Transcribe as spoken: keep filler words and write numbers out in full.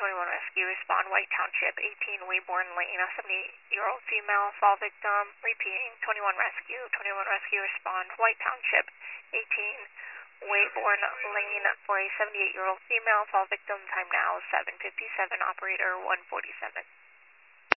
twenty-one rescue, respond White Township, eighteen Wayborn Lane, a seventy-eight-year-old female, fall victim. Repeating, twenty-one rescue, twenty-one rescue, respond White Township, eighteen Wayborn Lane for a seventy-eight-year-old female, fall victim. Time now seven fifty-seven, operator one forty-seven.